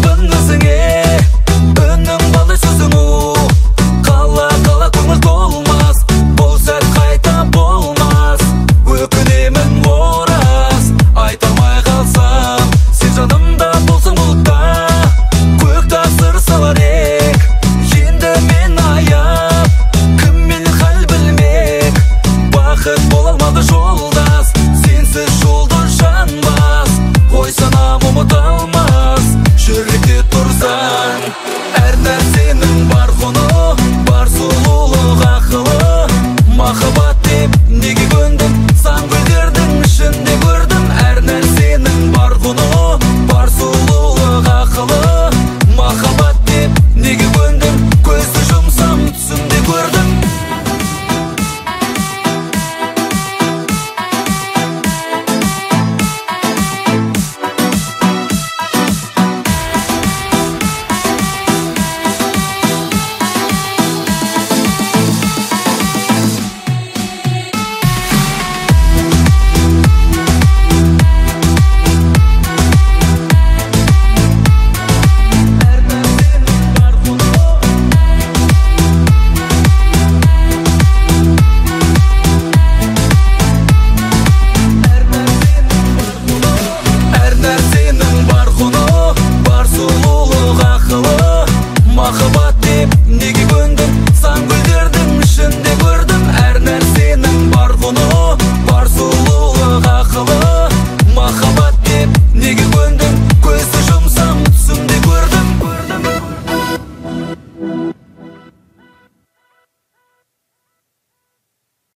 Ғашықпын өзіңе, үнің балдай сөзің қала көңіл толмас, бұл сәт қайта болмас. Өкінемін ораз, айта алмай қалсам, сен жанымда болсаң бұлтта, көк тасыр салар ек. Енді мен аяп, кіммен хал білмек, бақыт бола алмады жолдас, сенсіз жолды жанбас. Қой санам ұмыта алмас, жүректе тұрсаң. Әр нәрсенің бар құны, бар сұлулық ақылы. Махаббат деп неге көндім, сан гүлдердің ішінде көрдім. Әр нәрсенің бар құны, бар сұлулық ақылы. Махаббат деп неге көндім, көзді жұмсам түсімде көрдім. Махаббат деп неге көндім, сан гүлдердің ішінде көрдім. Әр нәрсенің бар құны, бар сұлулық ақылы. Махаббат деп неге көндім.